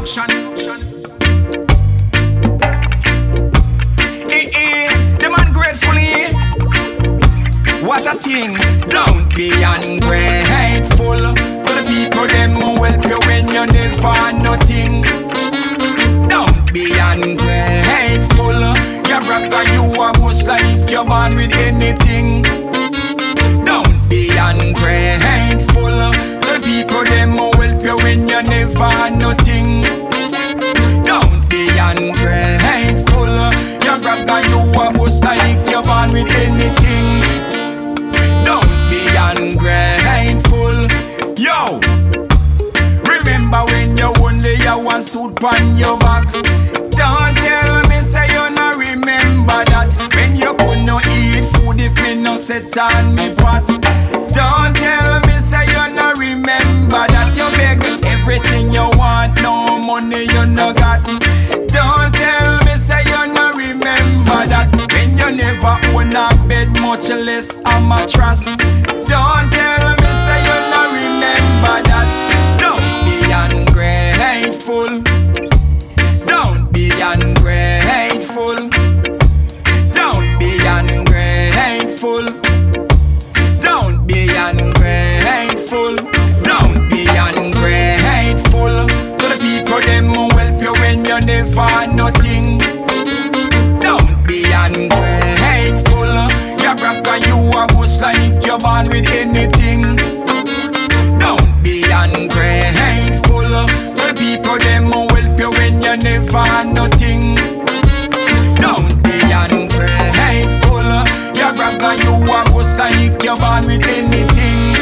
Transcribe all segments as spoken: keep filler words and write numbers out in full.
production. Eh eh, them ungratefully. What a thing. Don't be ungrateful to the people them who help you when you never nothing. Don't be ungrateful. Your brother you a boss like you're born with anything. Don't be ungrateful to the people them who help you when you never nothing. Don't be ungrateful. Your brother you a boss like you're born with anything. Don't be ungrateful. Yo, remember when you only have one suit on your back. Don't tell me say you no remember that. When you could no eat food if me no set on me pot. Don't tell me say you no remember that. You beg everything you want, no money you no got. Don't tell me say you no remember that. When you never own a bed, much less a mattress. Don't tell me say you no remember that. Don't be ungrateful. Don't be ungrateful. Don't be ungrateful. Don't be ungrateful. Don't be ungrateful to the people them who help you when you never nothing. Don't be ungrateful. Your brother you a boss like you're born with anything. Don't be ungrateful to the people them who help you when you never nothing. Don't be ungrateful. Your brother you a boss like you're born with anything.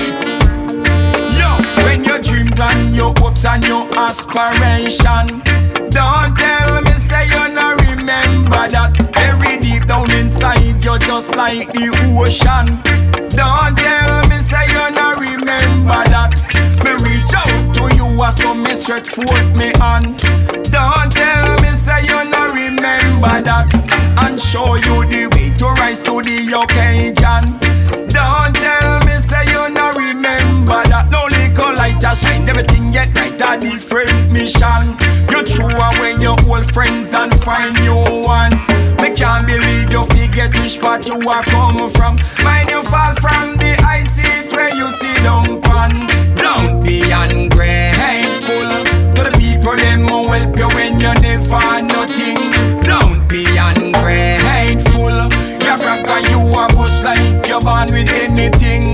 Yo, when you dream plan your hopes and your aspiration. Don't tell me say you no remember that. Very deep down inside you just like the ocean. Don't tell me say you no remember that. Me reach out to you as so me stretch forth me hand. Don't tell me say you no remember that. And show you the way to rise to the occasion. Don't tell me say you no remember that. No nickel light a shine, everything get right a different mission. You throw away your old friends and find new ones. Me can't believe you forget which part you are come from. Mind you fall from the high seat where you sit down pan. Don't be ungrateful to the people them who help you when you never nothing. Don't be ungrateful. Your brother you a boss like you're born with anything.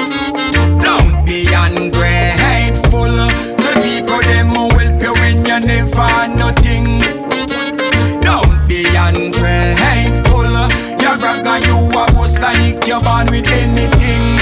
Don't be ungrateful to the people them who help you when you never nothing. Don't be ungrateful. Your brother you a boss like you're born with anything.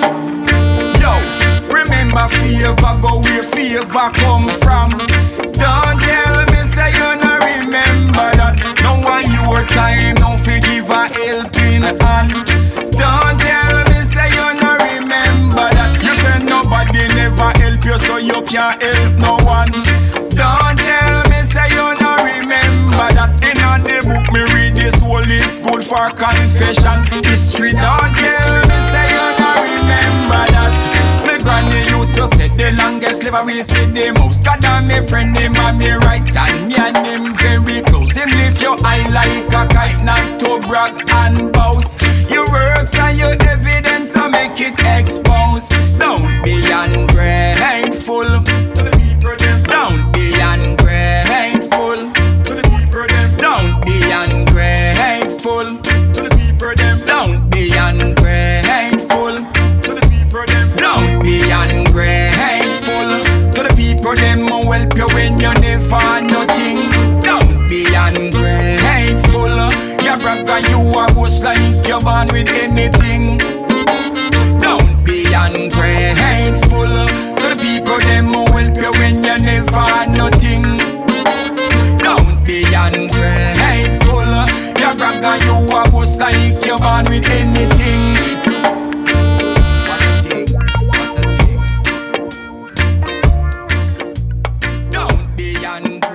Yo, remember favor go where favor come from. Don't tell me say you no remember that. No one your time, no forgive a helping hand. Don't tell me say you no remember that. You say nobody never help you so you can't help no one. Don't tell me say you no remember that. In a the book me read this whole is good for confession. History don't tell me say you no remember that. Me granny used to say the longest slavery said the most. God and me friend him and me right hand. Me and him very close. Him lift your eye like a kite, not to brag and boast. Your works and your evidence so make it exposed. Don't be ungrateful to the people them. Don't be ungrateful to the people them. Don't be ungrateful to the people them. Don't be ungrateful to the people them. Don't be ungrateful to the people them who help you when you never nothing. Don't be ungrateful. Your brother you a boss like you're born with anything. Don't be ungrateful to the people them who help you when you never nothing. Don't be ungrateful. Your brother you a boss like you're born with anything. What a thing, what a thing. Don't be ungrateful.